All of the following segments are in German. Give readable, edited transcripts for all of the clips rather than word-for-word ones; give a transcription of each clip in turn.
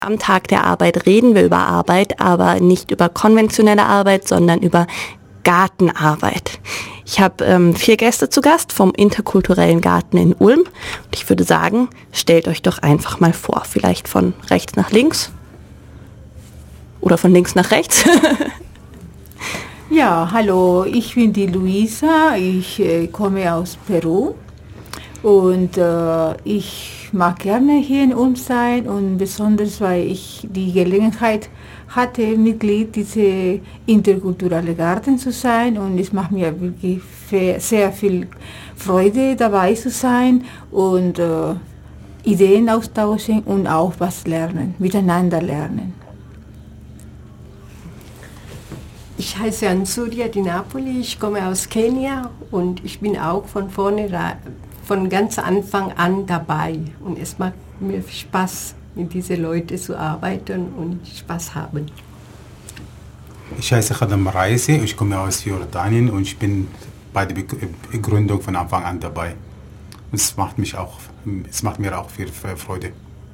Am Tag der Arbeit reden wir über Arbeit, aber nicht über konventionelle Arbeit, sondern über Gartenarbeit. Ich habe 4 Gäste zu Gast vom Interkulturellen Garten in Ulm. Und ich würde sagen, stellt euch doch einfach mal vor, vielleicht von rechts nach links oder von links nach rechts. Ja, hallo, ich bin die Luisa, ich komme aus Peru und ich mag gerne hier in Ulm sein und besonders, weil ich die Gelegenheit hatte, Mitglied dieser interkulturellen Garten zu sein und es macht mir wirklich sehr viel Freude, dabei zu sein und Ideen austauschen und auch was lernen, miteinander lernen. Ich heiße Ansuria Di Napoli, ich komme aus Kenia und ich bin auch von ganz Anfang an dabei. Und es macht mir Spaß, mit diesen Leuten zu arbeiten und Spaß haben. Ich heiße Khadam Raisi, ich komme aus Jordanien und ich bin bei der Gründung von Anfang an dabei. Und es macht mir auch viel Freude.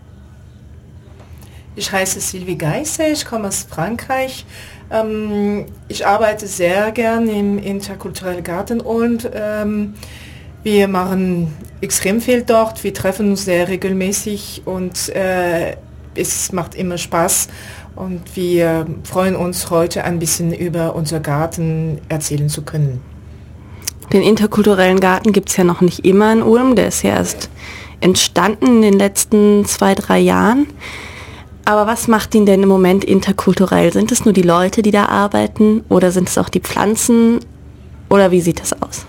Ich heiße Sylvie Geisse, ich komme aus Frankreich. Ich arbeite sehr gern im Interkulturellen Garten und wir machen extrem viel dort. Wir treffen uns sehr regelmäßig und es macht immer Spaß. Und wir freuen uns heute ein bisschen über unser Garten erzählen zu können. Den Interkulturellen Garten gibt es ja noch nicht immer in Ulm, der ist ja erst entstanden in den letzten 2-3 Jahren. Aber was macht ihn denn im Moment interkulturell? Sind es nur die Leute, die da arbeiten oder sind es auch die Pflanzen oder wie sieht das aus?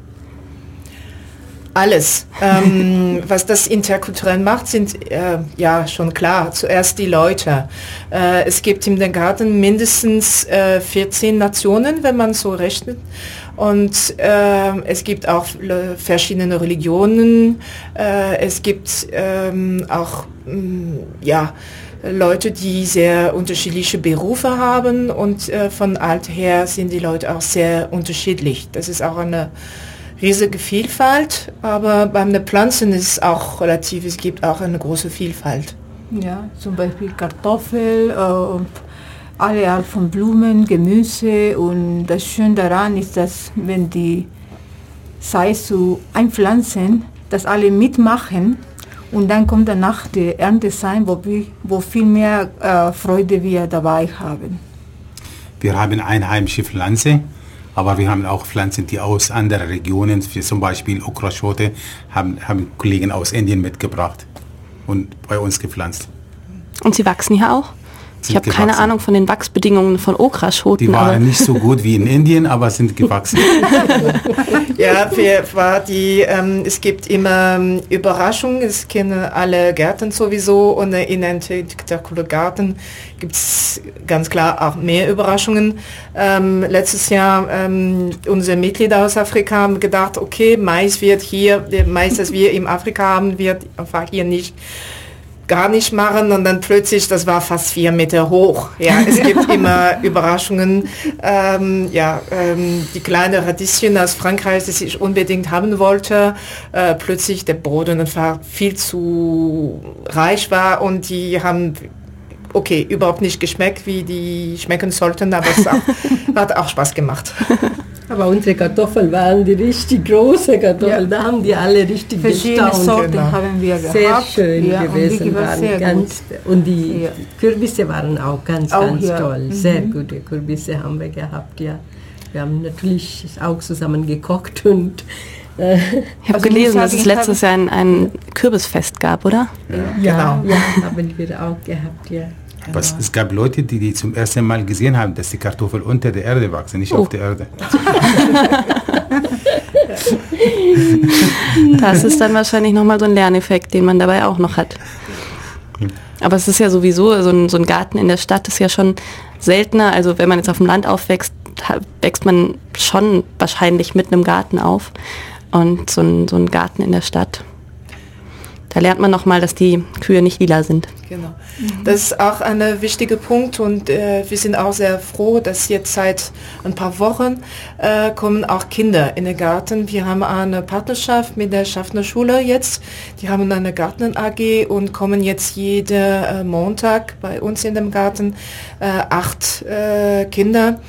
Alles. Was das interkulturell macht, sind ja schon klar. Zuerst die Leute. Es gibt in dem Garten mindestens 14 Nationen, wenn man so rechnet. Und es gibt auch verschiedene Religionen. Es gibt auch Leute, die sehr unterschiedliche Berufe haben und von alt her sind die Leute auch sehr unterschiedlich. Das ist auch eine riesige Vielfalt, aber beim Pflanzen ist es auch relativ, es gibt auch eine große Vielfalt. Ja, zum Beispiel Kartoffel, alle Art von Blumen, Gemüse und das Schöne daran ist, dass wenn die Zeit zu einpflanzen, dass alle mitmachen und dann kommt danach die Ernte sein, wo viel mehr Freude wir dabei haben. Wir haben einheimische Pflanzen, aber wir haben auch Pflanzen, die aus anderen Regionen, wie zum Beispiel Okraschote, haben Kollegen aus Indien mitgebracht und bei uns gepflanzt. Und sie wachsen hier auch? Ich habe keine Ahnung von den Wachsbedingungen von Okraschoten. Die waren nicht so gut wie in Indien, aber sind gewachsen. Ja, es gibt immer Überraschungen, es kennen alle Gärten sowieso und in einem interkulturellen Garten gibt es ganz klar auch mehr Überraschungen. Letztes Jahr unsere Mitglieder aus Afrika haben gedacht, okay, Mais, das wir in Afrika haben, wird einfach hier gar nicht machen und dann plötzlich, das war fast 4 Meter hoch. Ja, es gibt immer Überraschungen. Die kleine Radieschen aus Frankreich, die ich unbedingt haben wollte, plötzlich der Boden einfach viel zu reich war und die haben überhaupt nicht geschmeckt, wie die schmecken sollten, aber es hat auch Spaß gemacht. Aber unsere Kartoffeln waren die richtig große Kartoffeln, da haben die alle richtig verschiedene Sorten haben wir gehabt. Sehr schön gewesen, und die Kürbisse waren auch ganz toll, sehr gute Kürbisse haben wir gehabt, ja. Wir haben natürlich auch zusammen gekocht und ich habe gelesen, dass es letztes Jahr ein Kürbisfest gab, oder? Ja, genau. Ja, haben wir auch gehabt, ja. Aber es gab Leute, die zum ersten Mal gesehen haben, dass die Kartoffeln unter der Erde wachsen, nicht auf der Erde. Das ist dann wahrscheinlich nochmal so ein Lerneffekt, den man dabei auch noch hat. Aber es ist ja sowieso, so ein Garten in der Stadt ist ja schon seltener. Also wenn man jetzt auf dem Land aufwächst, wächst man schon wahrscheinlich mit einem Garten auf. Und so ein Garten in der Stadt. Da lernt man nochmal, dass die Kühe nicht lila sind. Genau. Das ist auch ein wichtiger Punkt und wir sind auch sehr froh, dass jetzt seit ein paar Wochen kommen auch Kinder in den Garten. Wir haben eine Partnerschaft mit der Schaffner Schule jetzt. Die haben eine Garten-AG und kommen jetzt jeden Montag bei uns in dem Garten 8 Kinder.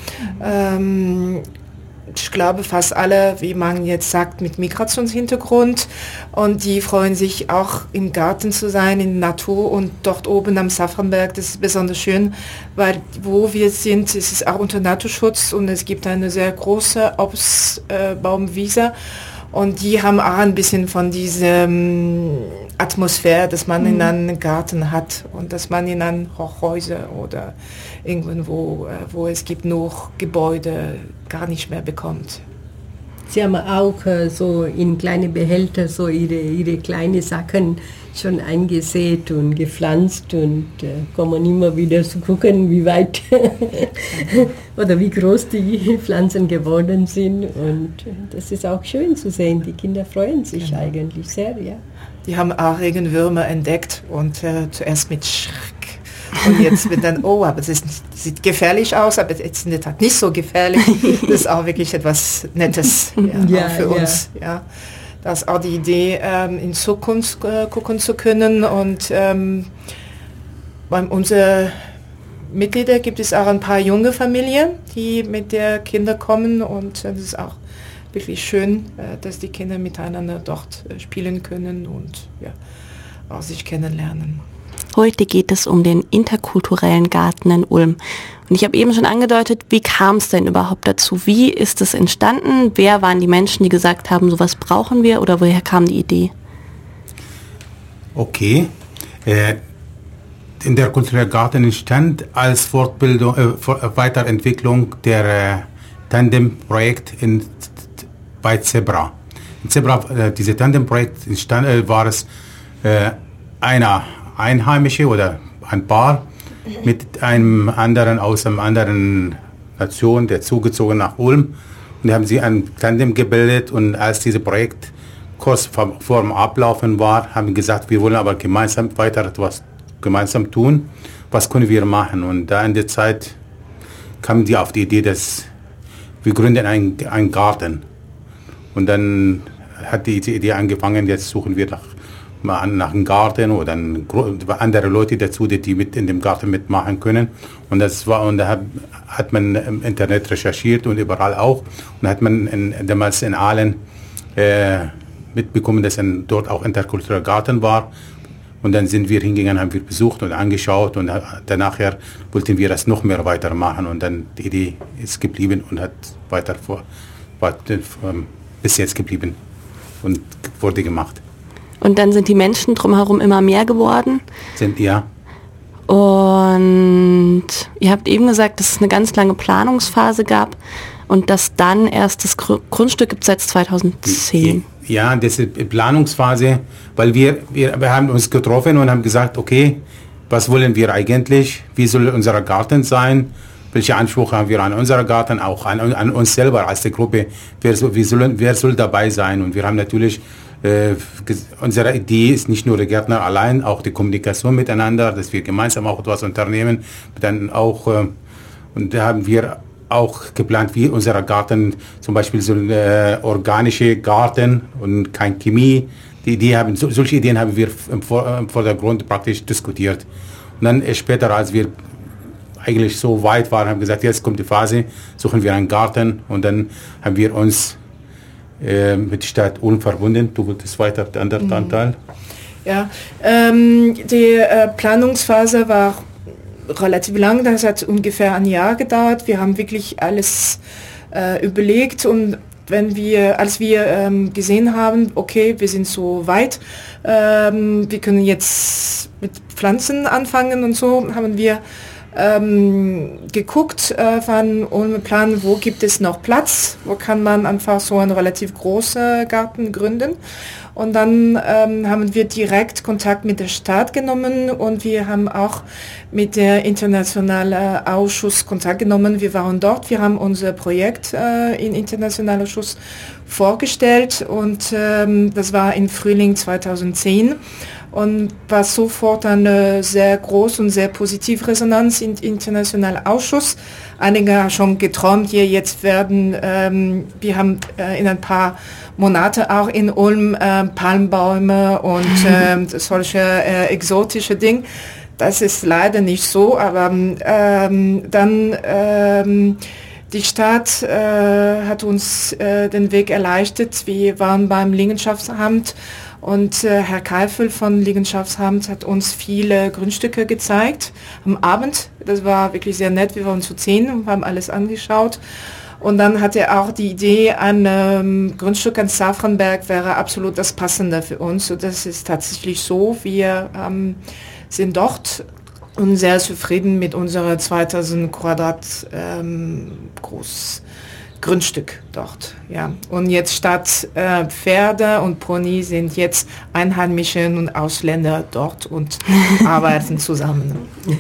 Ich glaube fast alle, wie man jetzt sagt, mit Migrationshintergrund und die freuen sich auch im Garten zu sein, in der Natur und dort oben am Safranberg, das ist besonders schön, weil wo wir sind, es ist auch unter Naturschutz und es gibt eine sehr große Obstbaumwiese und die haben auch ein bisschen von dieser Atmosphäre, dass man in einem Garten hat und dass man in einem Hochhäuser oder irgendwo, wo es gibt nur Gebäude, gar nicht mehr bekommt. Sie haben auch so in kleine Behälter so ihre kleinen Sachen schon eingesät und gepflanzt und kommen immer wieder zu gucken, wie weit oder wie groß die Pflanzen geworden sind. Und das ist auch schön zu sehen. Die Kinder freuen sich eigentlich sehr, ja. Die haben auch Regenwürmer entdeckt und zuerst mit Schreck. Und jetzt wird dann, oh, aber das sieht gefährlich aus, aber jetzt in der Tat nicht so gefährlich. Das ist auch wirklich etwas Nettes für uns. Ja. Das ist auch die Idee, in Zukunft gucken zu können. Und bei unseren Mitgliedern gibt es auch ein paar junge Familien, die mit der Kinder kommen. Und das ist auch wirklich schön, dass die Kinder miteinander dort spielen können und auch sich kennenlernen. Heute geht es um den interkulturellen Garten in Ulm. Und ich habe eben schon angedeutet, wie kam es denn überhaupt dazu? Wie ist es entstanden? Wer waren die Menschen, die gesagt haben, sowas brauchen wir? Oder woher kam die Idee? Okay. Der interkulturelle Garten entstand als Fortbildung, Weiterentwicklung der Tandem-Projekt bei Zebra. In Zebra, diese Tandem-Projekt war es einer Einheimische oder ein Paar mit einem anderen aus einer anderen Nation, der zugezogen nach Ulm. Und haben sie ein Tandem gebildet und als dieses Projekt kurz vor dem Ablaufen war, haben gesagt, wir wollen aber gemeinsam weiter etwas gemeinsam tun. Was können wir machen? Und da in der Zeit kamen die auf die Idee, dass wir gründen einen Garten. Und dann hat die Idee angefangen, jetzt suchen wir nach einem Garten oder andere Leute dazu, die mit in dem Garten mitmachen können. Und da hat man im Internet recherchiert und überall auch. Und hat man damals in Aalen mitbekommen, dass dort auch interkultureller Garten war. Und dann sind wir hingegangen, haben wir besucht und angeschaut und danach wollten wir das noch mehr weitermachen. Und dann die Idee ist geblieben und hat bis jetzt geblieben und wurde gemacht. Und dann sind die Menschen drumherum immer mehr geworden. Ja. Und ihr habt eben gesagt, dass es eine ganz lange Planungsphase gab und dass dann erst das Grundstück gibt seit 2010. Ja, das ist die Planungsphase, weil wir haben uns getroffen und haben gesagt, okay, was wollen wir eigentlich? Wie soll unser Garten sein? Welche Ansprüche haben wir an unseren Garten, auch an uns selber als die Gruppe? Wer soll dabei sein? Und wir haben natürlich unsere Idee ist nicht nur der Gärtner allein, auch die Kommunikation miteinander, dass wir gemeinsam auch etwas unternehmen. Dann auch, und da haben wir auch geplant, wie unser Garten, zum Beispiel so ein organischer Garten und kein Chemie. Solche Ideen haben wir im Vordergrund praktisch diskutiert. Und dann später, als wir eigentlich so weit waren, haben wir gesagt, jetzt kommt die Phase, suchen wir einen Garten und dann haben wir uns mit der Stadt Ulm verbunden. Du wolltest weiter den anderen Anteil? Ja, die Planungsphase war relativ lang, das hat ungefähr ein Jahr gedauert. Wir haben wirklich alles überlegt und als wir gesehen haben, okay, wir sind so weit, wir können jetzt mit Pflanzen anfangen und so, haben wir geguckt, waren ohne Plan, wo gibt es noch Platz, wo kann man einfach so einen relativ großen Garten gründen. Und dann haben wir direkt Kontakt mit der Stadt genommen und wir haben auch mit der internationalen Ausschuss Kontakt genommen. Wir waren dort, wir haben unser Projekt im internationalen Ausschuss vorgestellt und das war im Frühling 2010 und war sofort eine sehr große und sehr positive Resonanz im internationalen Ausschuss. Einige haben schon geträumt, hier jetzt werden, wir haben in ein paar Monate auch in Ulm Palmbäume und solche exotische Dinge. Das ist leider nicht so, aber dann die Stadt hat uns den Weg erleichtert. Wir waren beim Liegenschaftsamt und Herr Keifel von Liegenschaftsamt hat uns viele Grundstücke gezeigt am Abend. Das war wirklich sehr nett. Wir waren zu 10 und haben alles angeschaut. Und dann hat er auch die Idee, ein Grundstück an Safranberg wäre absolut das Passende für uns. Und das ist tatsächlich so. Wir sind dort und sehr zufrieden mit unserer 2000 Quadrat groß Grundstück dort. Ja. Und jetzt statt Pferde und Pony sind jetzt Einheimische und Ausländer dort und arbeiten zusammen.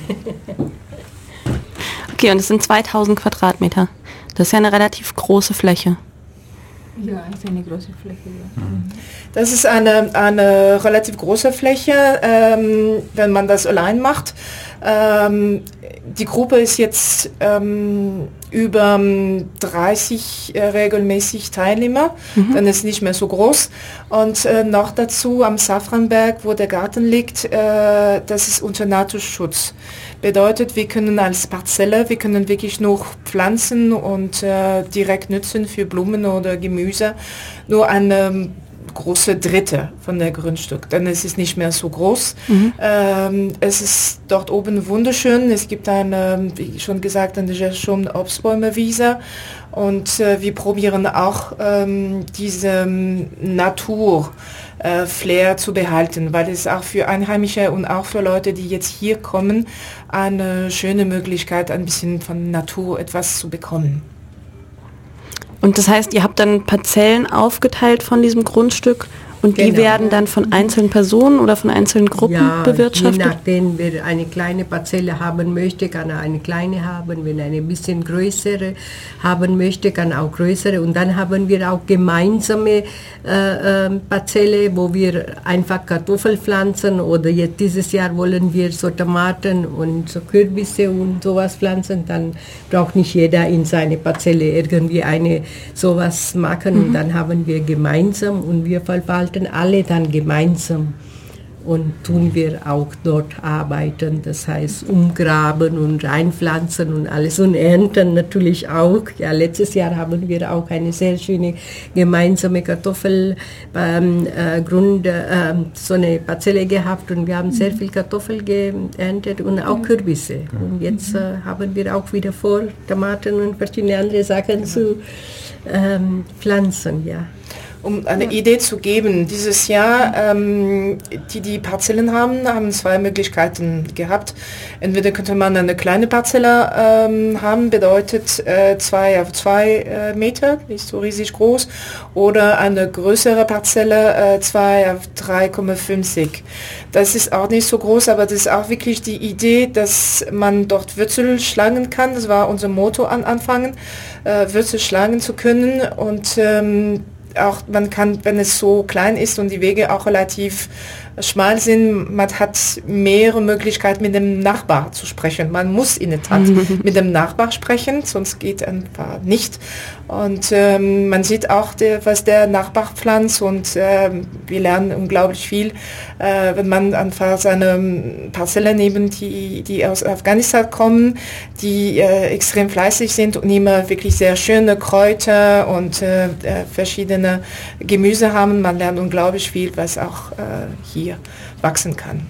Okay, und es sind 2000 Quadratmeter. Das ist ja eine relativ große Fläche. Ja, ist eine große Fläche. Ja. Das ist eine relativ große Fläche, wenn man das allein macht. Die Gruppe ist jetzt über 30 regelmäßig Teilnehmer, dann ist nicht mehr so groß. Und noch dazu am Safranberg, wo der Garten liegt, das ist unter Naturschutz. Bedeutet, wir können als Parzelle, wir können wirklich nur pflanzen und direkt nutzen für Blumen oder Gemüse, nur eine große Dritte von der Grundstück, denn es ist nicht mehr so groß. Es ist dort oben wunderschön. Es gibt eine, wie schon gesagt, eine schöne Obstbäumewiese und wir probieren auch diese Natur Flair zu behalten, weil es auch für Einheimische und auch für Leute, die jetzt hier kommen, eine schöne Möglichkeit, ein bisschen von Natur etwas zu bekommen. Und das heißt, ihr habt dann Parzellen aufgeteilt von diesem Grundstück und die werden dann von einzelnen Personen oder von einzelnen Gruppen bewirtschaftet? Je nachdem, wer eine kleine Parzelle haben möchte, kann er eine kleine haben. Wenn er eine bisschen größere haben möchte, kann er auch größere. Und dann haben wir auch gemeinsame Parzelle, wo wir einfach Kartoffeln pflanzen oder jetzt dieses Jahr wollen wir so Tomaten und so Kürbisse und sowas pflanzen. Dann braucht nicht jeder in seine Parzelle irgendwie sowas machen. Und dann haben wir gemeinsam und wir verwalten alle dann gemeinsam und tun wir auch dort arbeiten, das heißt umgraben und reinpflanzen und alles und ernten natürlich auch. Ja, letztes Jahr haben wir auch eine sehr schöne gemeinsame Kartoffelgrund, so eine Parzelle gehabt und wir haben sehr viel Kartoffel geerntet und auch Kürbisse. Und jetzt haben wir auch wieder vor, Tomaten und verschiedene andere Sachen zu pflanzen, ja. Um eine Idee zu geben, dieses Jahr, die Parzellen haben zwei Möglichkeiten gehabt. Entweder könnte man eine kleine Parzelle haben, bedeutet 2 auf 2 Meter, nicht so riesig groß, oder eine größere Parzelle 2 auf 3,50. Das ist auch nicht so groß, aber das ist auch wirklich die Idee, dass man dort Wurzel schlagen kann. Das war unser Motto am Anfang, Wurzel schlagen zu können und auch man kann, wenn es so klein ist und die Wege auch relativ schmal sind, man hat mehrere Möglichkeiten mit dem Nachbar zu sprechen. Man muss in der Tat mit dem Nachbar sprechen, sonst geht einfach nicht. Und man sieht auch, was der Nachbar pflanzt und wir lernen unglaublich viel, wenn man einfach seine Parzelle neben die aus Afghanistan kommen, die extrem fleißig sind und immer wirklich sehr schöne Kräuter und verschiedene Gemüse haben. Man lernt unglaublich viel, was auch hier wachsen kann.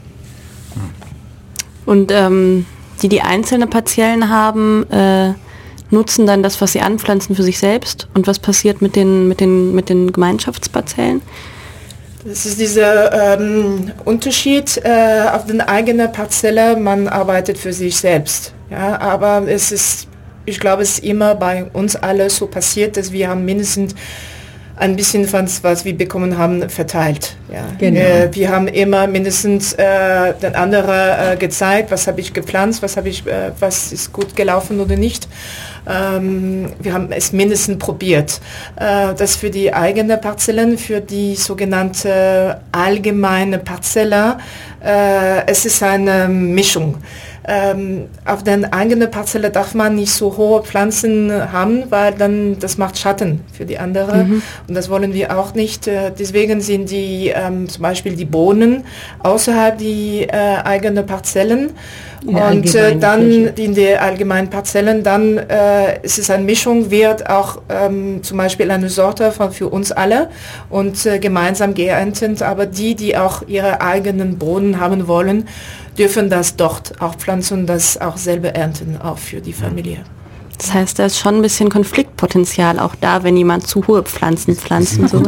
Und die einzelne Parzellen haben, nutzen dann das, was sie anpflanzen, für sich selbst. Und was passiert mit den Gemeinschaftsparzellen? Das ist dieser Unterschied auf den eigenen Parzelle, man arbeitet für sich selbst. Ja, aber ich glaube, es ist immer bei uns alle so passiert, dass wir haben mindestens ein bisschen von was wir bekommen haben, verteilt. Ja. Genau. Wir haben immer mindestens den anderen gezeigt, was habe ich gepflanzt, was ist gut gelaufen oder nicht. Wir haben es mindestens probiert. Das für die eigene Parzellen, für die sogenannte allgemeine Parzelle, es ist eine Mischung. Auf der eigenen Parzelle darf man nicht so hohe Pflanzen haben, weil dann das macht Schatten für die andere und das wollen wir auch nicht. Deswegen sind die zum Beispiel die Bohnen außerhalb die eigenen Parzellen und dann in der allgemeinen Parzellen dann ist es eine Mischung, wird auch zum Beispiel eine Sorte für uns alle und gemeinsam geerntet, aber die auch ihre eigenen Bohnen haben wollen, dürfen das dort auch pflanzen und das auch selber ernten, auch für die Familie. Das heißt, da ist schon ein bisschen Konfliktpotenzial auch da, wenn jemand zu hohe Pflanzen pflanzt. So.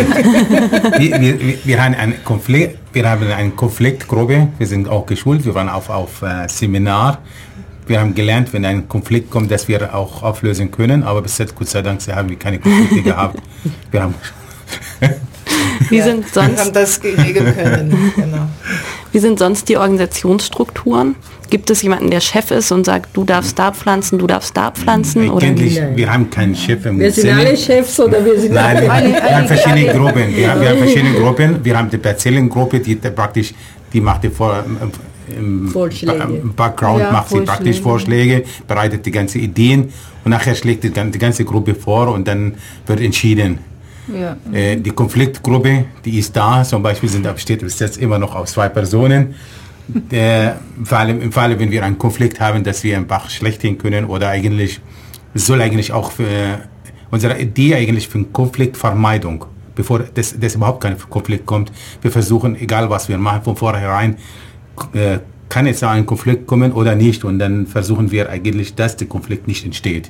wir haben eine Konfliktgruppe, wir sind auch geschult, wir waren auf Seminar. Wir haben gelernt, wenn ein Konflikt kommt, dass wir auch auflösen können, aber bis jetzt, Gott sei Dank, haben wir keine Konflikte gehabt. Wir haben wir haben das regeln können. Genau. Wie sind sonst die Organisationsstrukturen? Gibt es jemanden, der Chef ist und sagt, du darfst da pflanzen, du darfst da pflanzen? Eigentlich, wir haben keinen Chef im Wir sind alle Chefs oder wir sind Nein, wir haben verschiedene Gruppen. Wir haben verschiedene Gruppen. Wir haben die Parzellengruppe, die macht die im Background macht sie praktisch Vorschläge, bereitet die ganzen Ideen und nachher schlägt die ganze Gruppe vor und dann wird entschieden. Ja. Die Konfliktgruppe, die ist da, zum Beispiel besteht bis jetzt immer noch aus 2 Personen. Vor allem im Falle, wenn wir einen Konflikt haben, dass wir im Bach schlecht hin können oder eigentlich, es soll eigentlich auch für unsere Idee eigentlich für Konfliktvermeidung, bevor das überhaupt kein Konflikt kommt. Wir versuchen, egal was wir machen, von vornherein, kann jetzt ein Konflikt kommen oder nicht und dann versuchen wir eigentlich, dass der Konflikt nicht entsteht.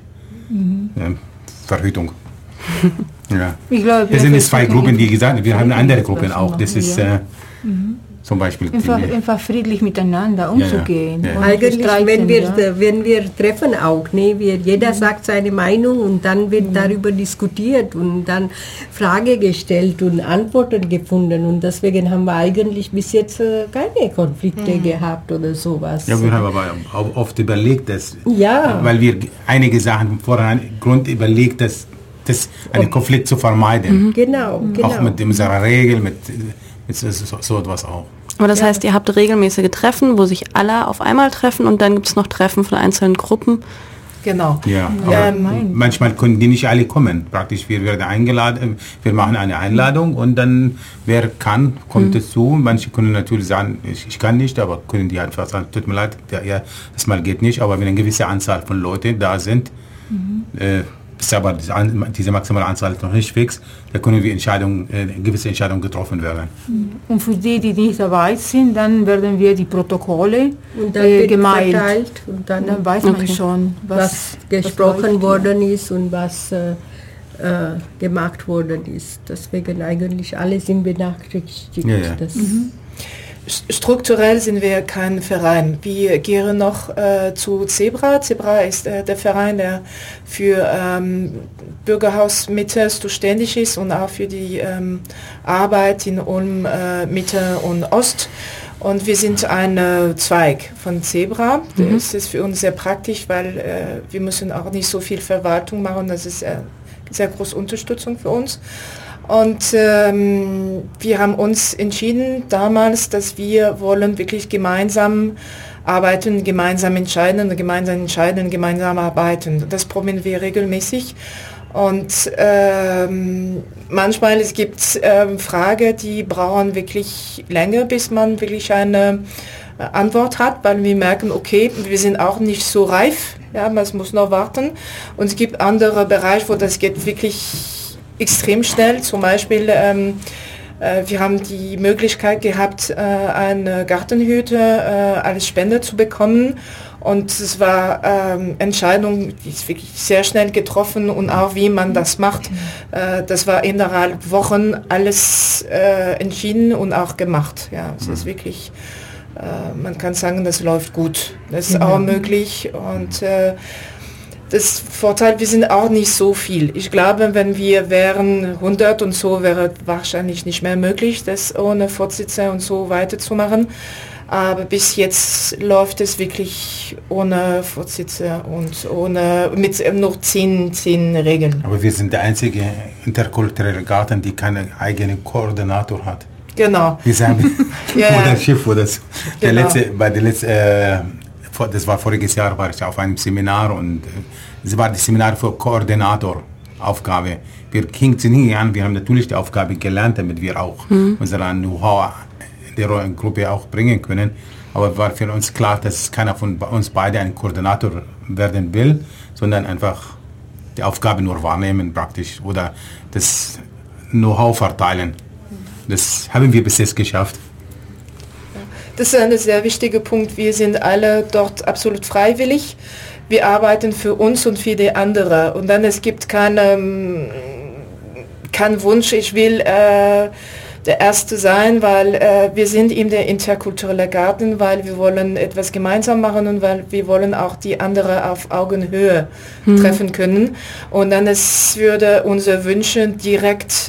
Verhütung. Ja. Ich glaube, das sind jetzt 2 Gruppen, die gesagt haben, wir haben andere Gruppen auch. Das ist zum Beispiel einfach friedlich miteinander umzugehen. Ja. Eigentlich, wenn wir treffen auch, ne, jeder sagt seine Meinung und dann wird darüber diskutiert und dann Frage gestellt und Antworten gefunden und deswegen haben wir eigentlich bis jetzt keine Konflikte gehabt oder sowas. Ja, wir haben aber auch oft überlegt, weil wir einige Sachen vorher Grund überlegt, dass einen Konflikt zu vermeiden. Genau. Auch mit unserer Regel, mit so etwas auch. Aber das heißt, ihr habt regelmäßige Treffen, wo sich alle auf einmal treffen und dann gibt es noch Treffen von einzelnen Gruppen. Genau. Ja, aber manchmal können die nicht alle kommen. Praktisch, wir werden eingeladen, wir machen eine Einladung und dann, wer kann, kommt dazu. Manche können natürlich sagen, ich kann nicht, aber können die einfach sagen, tut mir leid, das mal geht nicht. Aber wenn eine gewisse Anzahl von Leuten da sind, ist aber diese maximale Anzahl noch nicht fix, da können wir gewisse Entscheidungen getroffen werden. Und für die nicht dabei sind, dann werden wir die Protokolle und dann wird gemeilt. Verteilt und dann weiß man schon, was gesprochen worden ist und was gemacht worden ist. Deswegen eigentlich alle sind benachrichtigt. Ja. Strukturell sind wir kein Verein. Wir gehen noch zu Zebra. Zebra ist der Verein, der für Bürgerhaus Mitte zuständig ist und auch für die Arbeit in Ulm Mitte und Ost. Und wir sind ein Zweig von Zebra. Das ist für uns sehr praktisch, weil wir müssen auch nicht so viel Verwaltung machen. Das ist sehr große Unterstützung für uns. Und wir haben uns entschieden damals, dass wir wollen wirklich gemeinsam arbeiten, gemeinsam entscheiden, gemeinsam arbeiten. Das probieren wir regelmäßig. Und manchmal es gibt Fragen, die brauchen wirklich länger, bis man wirklich eine Antwort hat, weil wir merken, okay, wir sind auch nicht so reif, ja, man muss noch warten. Und es gibt andere Bereiche, wo das geht wirklich extrem schnell. Zum Beispiel, wir haben die Möglichkeit gehabt, eine Gartenhütte als Spende zu bekommen. Und es war Entscheidung, die ist wirklich sehr schnell getroffen und auch wie man das macht. Das war innerhalb Wochen alles entschieden und auch gemacht. Ja, es ist wirklich, man kann sagen, das läuft gut. Das ist auch möglich und Das Vorteil, wir sind auch nicht so viel. Ich glaube, wenn wir wären 100 und so, wäre wahrscheinlich nicht mehr möglich, das ohne Vorsitzende und so weiterzumachen. Aber bis jetzt läuft es wirklich ohne Vorsitzende und mit noch 10 Regeln. Aber wir sind der einzige interkulturelle Garten, die keinen eigenen Koordinator hat. Genau. Wir sagen, oder Schiff oder so. Genau. Das war voriges Jahr, war ich auf einem Seminar und es war das Seminar für Koordinatoraufgabe. Wir sind hingegangen, wir haben natürlich die Aufgabe gelernt, damit wir auch unser Know-how in der Gruppe auch bringen können. Aber war für uns klar, dass keiner von uns beide ein Koordinator werden will, sondern einfach die Aufgabe nur wahrnehmen praktisch oder das Know-how verteilen. Das haben wir bis jetzt geschafft. Das ist ein sehr wichtiger Punkt. Wir sind alle dort absolut freiwillig. Wir arbeiten für uns und für die anderen. Und dann es gibt keinen Wunsch, ich will der Erste sein, weil wir sind eben der interkulturelle Garten, weil wir wollen etwas gemeinsam machen und weil wir wollen auch die anderen auf Augenhöhe treffen können. Und dann es würde unsere Wünsche direkt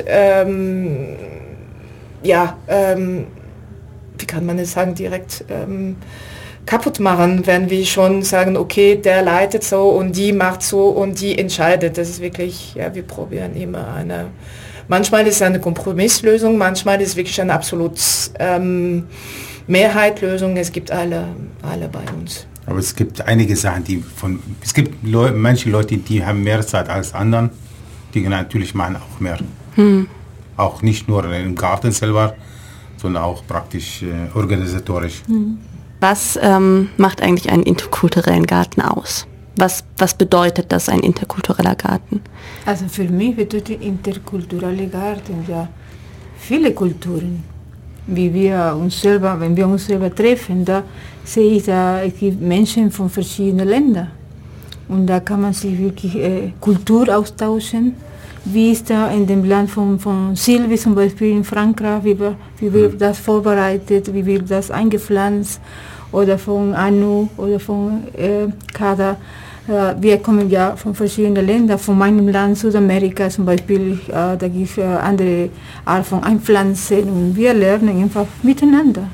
wie kann man es sagen, direkt kaputt machen, wenn wir schon sagen, okay, der leitet so und die macht so und die entscheidet. Das ist wirklich, ja, wir probieren immer manchmal ist es eine Kompromisslösung, manchmal ist es wirklich eine absolut Mehrheitslösung. Es gibt alle bei uns. Aber es gibt einige Sachen, manche Leute, die haben mehr Zeit als anderen, die natürlich machen auch mehr. Auch nicht nur im Garten selber, sondern auch praktisch organisatorisch. Was macht eigentlich einen interkulturellen Garten aus? Was bedeutet das, ein interkultureller Garten? Also für mich bedeutet interkulturelle Garten ja viele Kulturen. Wenn wir uns selber treffen, da sehe ich, es gibt Menschen von verschiedenen Ländern. Und da kann man sich wirklich Kultur austauschen. Wie ist da in dem Land von Sylvie zum Beispiel in Frankreich, wie wird das vorbereitet, wie wird das eingepflanzt, oder von Anu oder von Kada. Wir kommen ja von verschiedenen Ländern, von meinem Land Südamerika zum Beispiel, da gibt es andere Art von Einpflanzen und wir lernen einfach miteinander.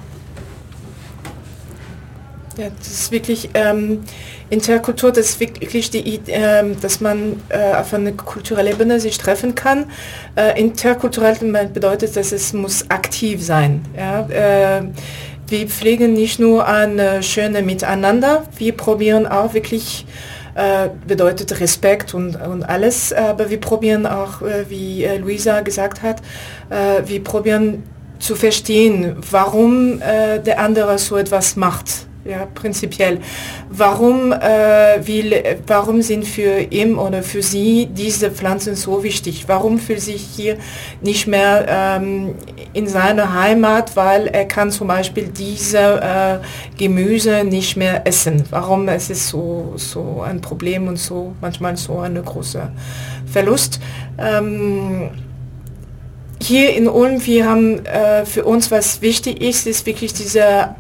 Ja, das ist wirklich Interkultur, das ist wirklich dass man auf einer kulturellen Ebene sich treffen kann. Interkulturell bedeutet, dass es muss aktiv sein. Ja? Wir pflegen nicht nur ein schönes Miteinander, wir probieren auch wirklich, bedeutet Respekt und alles, aber wir probieren auch, wie Luisa gesagt hat, wir probieren zu verstehen, warum der andere so etwas macht. Ja, prinzipiell. Warum sind für ihn oder für sie diese Pflanzen so wichtig? Warum fühlt sich hier nicht mehr in seiner Heimat, weil er kann zum Beispiel diese Gemüse nicht mehr essen? Warum ist es so ein Problem und so manchmal so ein großer Verlust? Hier in Ulm, wir haben für uns, was wichtig ist wirklich diese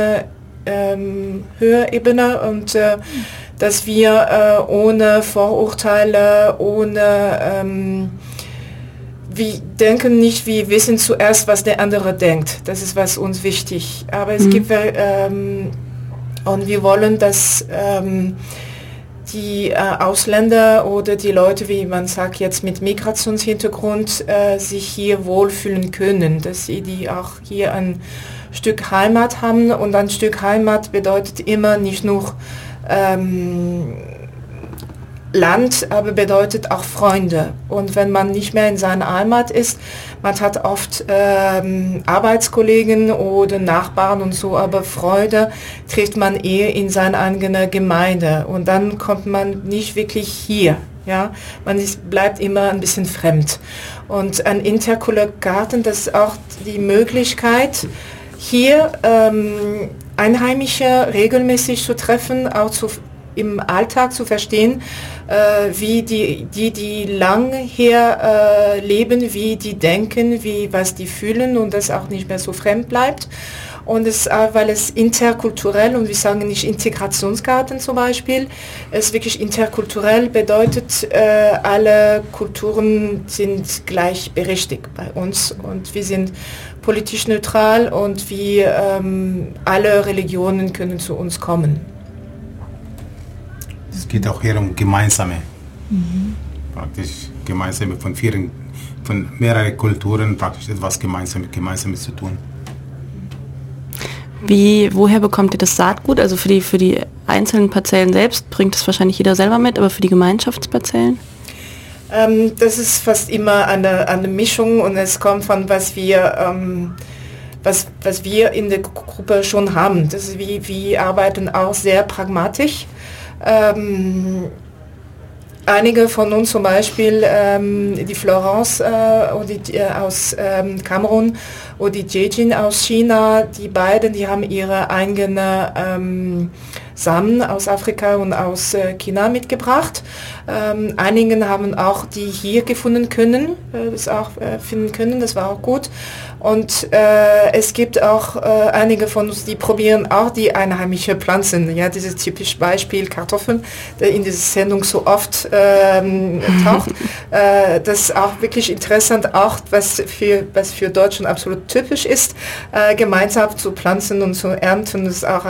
Höherebene und dass wir ohne Vorurteile, wir denken nicht, wir wissen zuerst, was der andere denkt. Das ist was uns wichtig. Aber es gibt und wir wollen, dass die Ausländer oder die Leute, wie man sagt jetzt mit Migrationshintergrund, sich hier wohlfühlen können, dass sie die auch hier ein Stück Heimat haben, und ein Stück Heimat bedeutet immer nicht nur Land, aber bedeutet auch Freunde. Und wenn man nicht mehr in seiner Heimat ist, man hat oft Arbeitskollegen oder Nachbarn und so, aber Freunde trifft man eher in seine eigene Gemeinde, und dann kommt man nicht wirklich hier. Ja, bleibt immer ein bisschen fremd. Und ein interkultureller Garten, das ist auch die Möglichkeit, hier Einheimische regelmäßig zu treffen, auch im Alltag zu verstehen, wie die lang hier leben, wie die denken, was die fühlen, und das auch nicht mehr so fremd bleibt. Und weil es interkulturell, und wir sagen nicht Integrationsgarten zum Beispiel, es wirklich interkulturell bedeutet, alle Kulturen sind gleichberechtigt bei uns und wir sind politisch neutral und alle Religionen können zu uns kommen. Es geht auch hier um gemeinsame, praktisch gemeinsame von mehreren Kulturen praktisch etwas Gemeinsames zu tun. Woher bekommt ihr das Saatgut? Also für die einzelnen Parzellen selbst bringt es wahrscheinlich jeder selber mit, aber für die Gemeinschaftsparzellen? Das ist fast immer eine Mischung und es kommt von was wir in der Gruppe schon haben. Das ist wir arbeiten auch sehr pragmatisch. Einige von uns zum Beispiel, die Florence aus Kamerun oder die Jejin aus China, die beiden, die haben ihre eigenen Samen aus Afrika und aus China mitgebracht. Einigen haben auch die hier finden können, das war auch gut. Und es gibt auch einige von uns, die probieren auch die einheimische Pflanzen. Ja, dieses typische Beispiel Kartoffeln, der in dieser Sendung so oft taucht. Das ist auch wirklich interessant, auch was für Deutschland absolut typisch ist, gemeinsam zu pflanzen und zu ernten. Das ist auch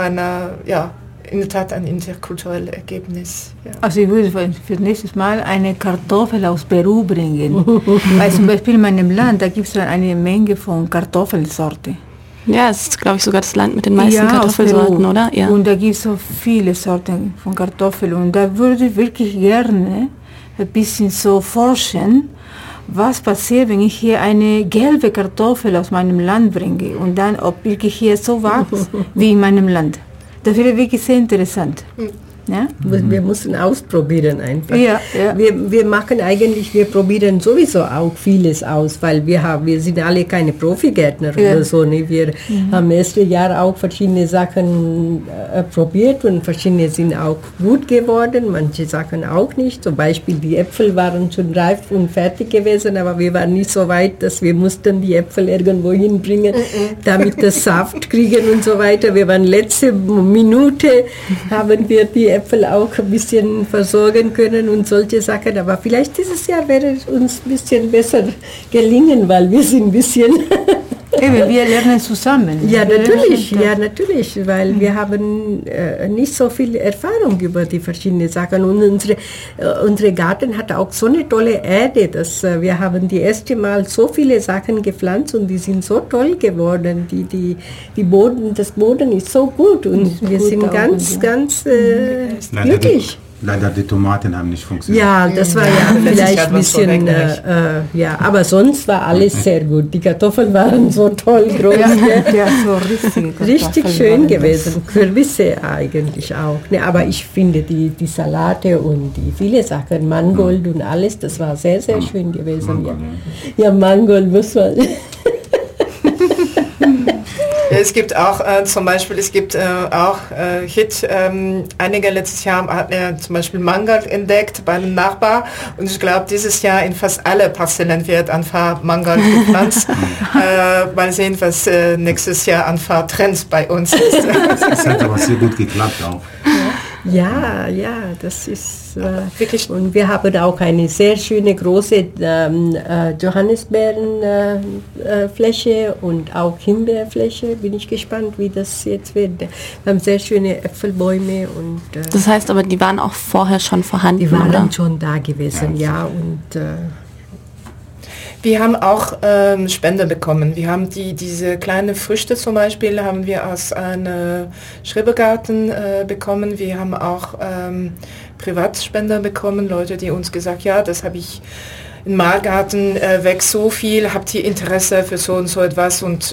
in der Tat ein interkulturelles Ergebnis. Ja. Also ich würde für nächstes Mal eine Kartoffel aus Peru bringen. Weil zum Beispiel in meinem Land, da gibt es eine Menge von Kartoffelsorte. Ja, es ist, glaube ich, sogar das Land mit den meisten Kartoffelsorten, oder? Ja. Und da gibt es so viele Sorten von Kartoffeln. Und da würde ich wirklich gerne ein bisschen so forschen, was passiert, wenn ich hier eine gelbe Kartoffel aus meinem Land bringe und dann, ob wirklich hier so wächst wie in meinem Land. Das wäre wirklich sehr interessant. Ja? Wir müssen ausprobieren einfach. Ja. Wir probieren sowieso auch vieles aus, weil wir sind alle keine Profigärtner oder so. Ne? Wir haben erste Jahr auch verschiedene Sachen probiert und verschiedene sind auch gut geworden, manche Sachen auch nicht. Zum Beispiel die Äpfel waren schon reif und fertig gewesen, aber wir waren nicht so weit, dass wir mussten die Äpfel irgendwo hinbringen, damit das Saft kriegen und so weiter. Wir waren letzte Minute, haben wir die Äpfel auch ein bisschen versorgen können und solche Sachen. Aber vielleicht dieses Jahr wäre es uns ein bisschen besser gelingen, weil wir sind ein bisschen... Eben, wir lernen zusammen. Ja, natürlich, weil wir haben nicht so viel Erfahrung über die verschiedenen Sachen und unsere Garten hat auch so eine tolle Erde, dass wir haben die erste Mal so viele Sachen gepflanzt und die sind so toll geworden. Das Boden ist so gut und wir sind ganz glücklich. Leider die Tomaten haben nicht funktioniert. Ja, das war vielleicht ein bisschen, aber sonst war alles sehr gut. Die Kartoffeln waren so toll groß. So richtig schön gewesen. Kürbisse eigentlich auch. Ne, aber ich finde die Salate und die viele Sachen, Mangold und alles, das war sehr, sehr schön gewesen. Mangold muss man... Es gibt auch zum Beispiel, einige letztes Jahr hat er zum Beispiel Mangold entdeckt bei einem Nachbar und ich glaube, dieses Jahr in fast alle Parzellen wird einfach Mangold gepflanzt. Mal sehen, was nächstes Jahr einfach Trends bei uns ist. Das hat aber sehr gut geklappt auch. Ja, das ist wirklich. Und wir haben auch eine sehr schöne große Johannisbeerenfläche und auch Himbeerfläche. Bin ich gespannt, wie das jetzt wird. Wir haben sehr schöne Äpfelbäume und. Das heißt aber, die waren auch vorher schon vorhanden, die waren oder? schon da gewesen, und. Wir haben auch Spender bekommen. Wir haben diese kleinen Früchte zum Beispiel haben wir aus einem Schrebergarten bekommen. Wir haben auch Privatspender bekommen, Leute, die uns gesagt, ja, das habe ich im Margarten wächst so viel, habt ihr Interesse für so und so etwas und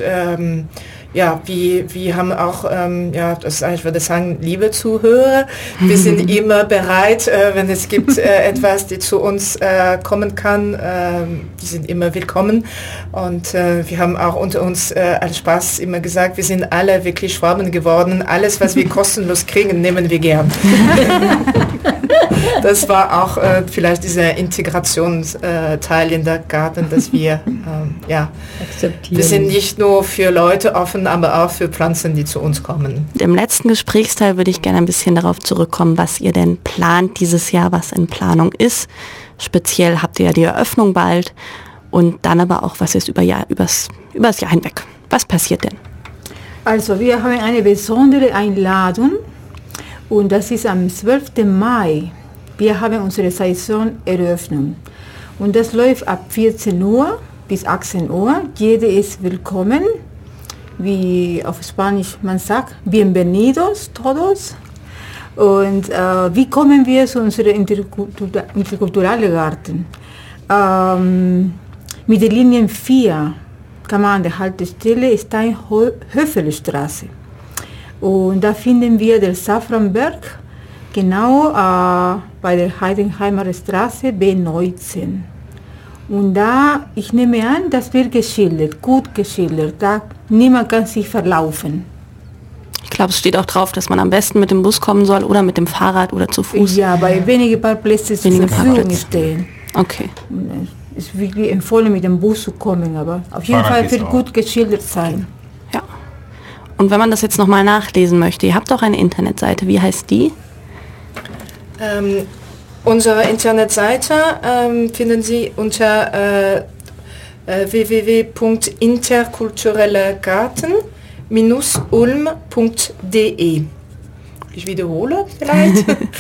wir haben auch, ich würde sagen, liebe Zuhörer, wir sind immer bereit, wenn es gibt etwas, die zu uns kommen kann, die sind immer willkommen und wir haben auch unter uns als Spaß immer gesagt, wir sind alle wirklich Schwaben geworden, alles, was wir kostenlos kriegen, nehmen wir gern. Das war auch vielleicht dieser Integrationsteil in der Garten, dass wir akzeptieren. Wir sind nicht nur für Leute offen, aber auch für Pflanzen, die zu uns kommen. Im letzten Gesprächsteil würde ich gerne ein bisschen darauf zurückkommen, was ihr denn plant dieses Jahr, was in Planung ist. Speziell habt ihr ja die Eröffnung bald und dann aber auch, was ist übers Jahr hinweg. Was passiert denn? Also wir haben eine besondere Einladung und das ist am 12. Mai. Wir haben unsere Saisoneröffnung und das läuft ab 14 Uhr bis 18 Uhr. Jeder ist willkommen, wie auf Spanisch man sagt, bienvenidos todos. Und wie kommen wir zu unserem interkulturellen Garten? Mit der Linie 4 kann man an der Haltestelle Steinhöfelstraße. Und da finden wir den Safranberg, genau bei der Heidenheimer Straße B19. Und da, ich nehme an, das wird geschildert, gut geschildert, da niemand kann sich verlaufen. Ich glaube, es steht auch drauf, dass man am besten mit dem Bus kommen soll oder mit dem Fahrrad oder zu Fuß. Ja, bei wenigen Parkplätzen zur Verfügung stehen. Okay. Es ist wirklich empfohlen, mit dem Bus zu kommen, aber auf jeden Fall wird gut geschildert sein. Ja. Und wenn man das jetzt nochmal nachlesen möchte, ihr habt auch eine Internetseite, wie heißt die? Unsere Internetseite finden Sie unter www.interkulturellegarten-ulm.de. Ich wiederhole vielleicht.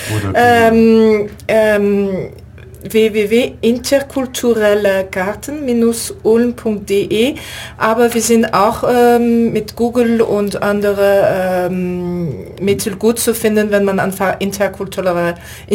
www.interkulturellegarten-ulm.de, aber wir sind auch mit Google und andere Mittel gut zu finden, wenn man einfach interkulturelle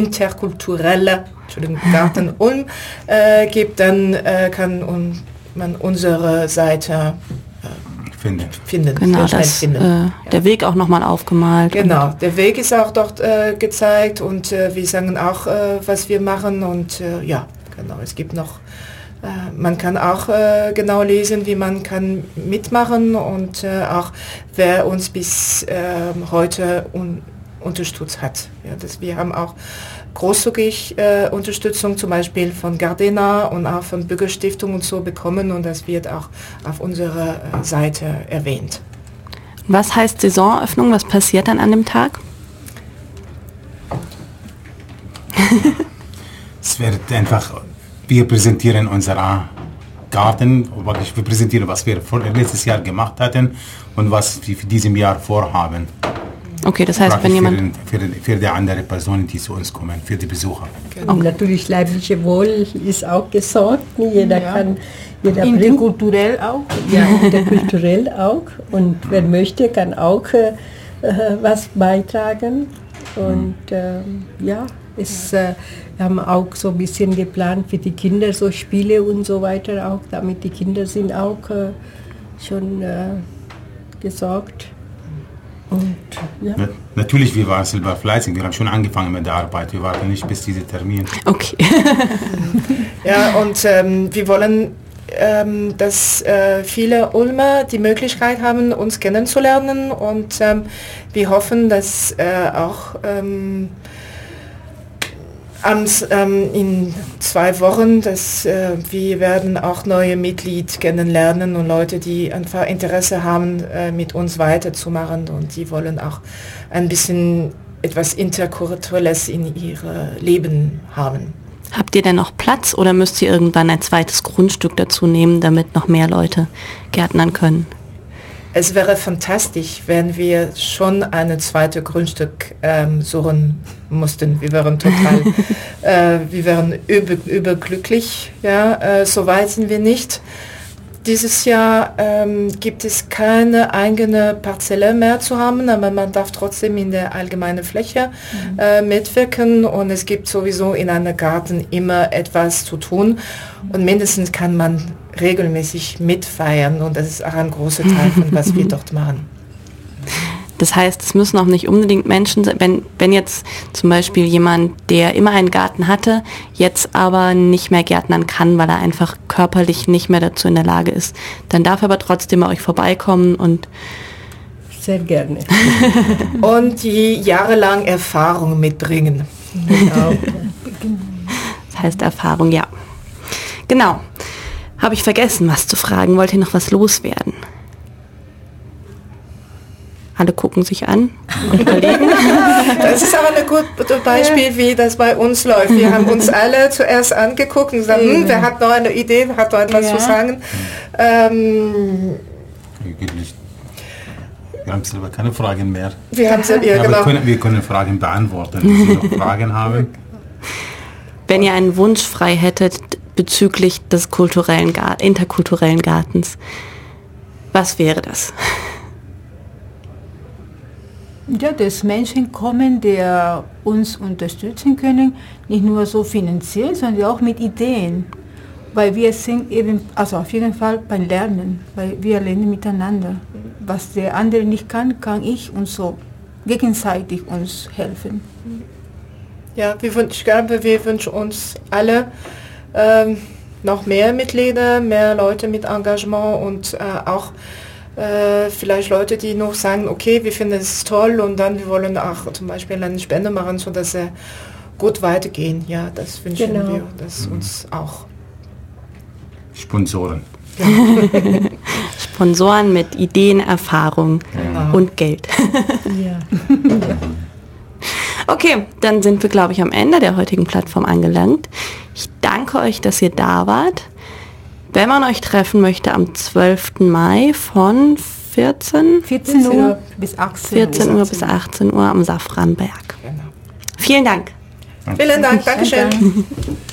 Garten Ulm gibt, dann kann man unsere Seite finden. Genau, der Weg auch nochmal aufgemalt. Genau, der Weg ist auch dort gezeigt und wir sagen auch, was wir machen und genau, es gibt noch, man kann auch genau lesen, wie man kann mitmachen und auch wer uns bis heute unterstützt hat. Ja, wir haben auch großzügig Unterstützung zum Beispiel von Gardena und auch von Bürgerstiftung und so bekommen und das wird auch auf unserer Seite erwähnt. Was heißt Saisoneröffnung? Was passiert dann an dem Tag? Es wird einfach, wir präsentieren unseren Garten, wir präsentieren, was wir letztes Jahr gemacht hatten und was wir für diesem Jahr vorhaben. Okay, das heißt, wenn jemand... Für die andere Personen, die zu uns kommen, für die Besucher. Genau. Und natürlich leibliche Wohl ist auch gesorgt. Jeder kann... Interkulturell auch. Ja, interkulturell auch. Und wer möchte, kann auch was beitragen. Und wir haben auch so ein bisschen geplant für die Kinder, so Spiele und so weiter auch, damit die Kinder sind auch schon gesorgt. Und, ja. Natürlich, wir waren selber fleißig, wir haben schon angefangen mit der Arbeit, wir warten nicht bis dieser Termin. Okay. Ja, und wir wollen, dass viele Ulmer die Möglichkeit haben, uns kennenzulernen und wir hoffen, dass auch in 2 Wochen, dass wir werden auch neue Mitglieder kennenlernen und Leute, die einfach Interesse haben, mit uns weiterzumachen und die wollen auch ein bisschen etwas Interkulturelles in ihr Leben haben. Habt ihr denn noch Platz oder müsst ihr irgendwann ein zweites Grundstück dazu nehmen, damit noch mehr Leute gärtnern können? Es wäre fantastisch, wenn wir schon ein zweites Grundstück suchen mussten. Wir wären total, wir wären überglücklich. Ja, so weit sind wir nicht. Dieses Jahr gibt es keine eigene Parzelle mehr zu haben, aber man darf trotzdem in der allgemeinen Fläche mitwirken und es gibt sowieso in einem Garten immer etwas zu tun und mindestens kann man regelmäßig mitfeiern und das ist auch ein großer Teil von was wir dort machen. Das heißt, es müssen auch nicht unbedingt Menschen sein, wenn jetzt zum Beispiel jemand, der immer einen Garten hatte, jetzt aber nicht mehr gärtnern kann, weil er einfach körperlich nicht mehr dazu in der Lage ist, dann darf er aber trotzdem bei euch vorbeikommen und Sehr gerne. Und die jahrelang Erfahrung mitbringen. Genau. Das heißt Erfahrung, ja. Genau. Habe ich vergessen, was zu fragen. Wollt ihr noch was loswerden? Alle gucken sich an und überlegen. Das ist aber ein gutes Beispiel, wie das bei uns läuft. Wir haben uns alle zuerst angeguckt und gesagt, wer hat noch eine Idee, wer hat noch etwas zu sagen. Wir haben selber keine Fragen mehr. Wir haben selber, Ja, genau. wir können Fragen beantworten, wenn Sie noch Fragen haben. Wenn ihr einen Wunsch frei hättet bezüglich des interkulturellen Gartens, was wäre das? Ja, dass Menschen kommen, die uns unterstützen können, nicht nur so finanziell, sondern auch mit Ideen. Weil wir sind eben, also auf jeden Fall beim Lernen, weil wir lernen miteinander. Was der andere nicht kann, kann ich und so gegenseitig uns helfen. Ja, ich glaube, wir wünschen uns alle noch mehr Mitglieder, mehr Leute mit Engagement und auch vielleicht Leute, die noch sagen, okay, wir finden es toll und dann wir wollen auch zum Beispiel eine Spende machen, sodass sie gut weitergehen. Ja, das wünschen wir das uns auch. Sponsoren. Sponsoren mit Ideen, Erfahrung und Geld. Ja. Okay, dann sind wir, glaube ich, am Ende der heutigen Plattform angelangt. Ich danke euch, dass ihr da wart. Wenn man euch treffen möchte am 12. Mai von 14 Uhr bis 18 Uhr. 14 Uhr bis 18 Uhr am Safranberg. Genau. Vielen Dank. Vielen Dank, Dankeschön.